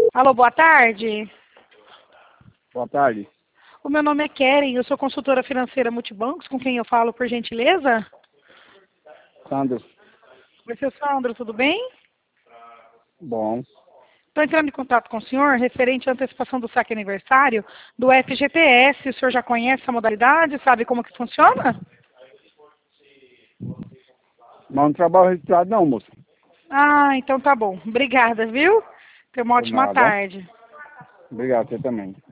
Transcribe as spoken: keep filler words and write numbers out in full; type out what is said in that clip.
Alô, boa tarde. Boa tarde. O meu nome é Keren, eu sou consultora financeira Multibancos, com quem eu falo, por gentileza? Sandro. Oi, seu Sandro, tudo bem? Bom. Estou entrando em contato com o senhor referente à antecipação do saque aniversário do F G T S. O senhor já conhece essa modalidade? Sabe como que funciona? Mas não trabalho registrado não, moça. Ah, então tá bom. Obrigada, viu? Tenha uma Por ótima nada. tarde. Obrigado, você também.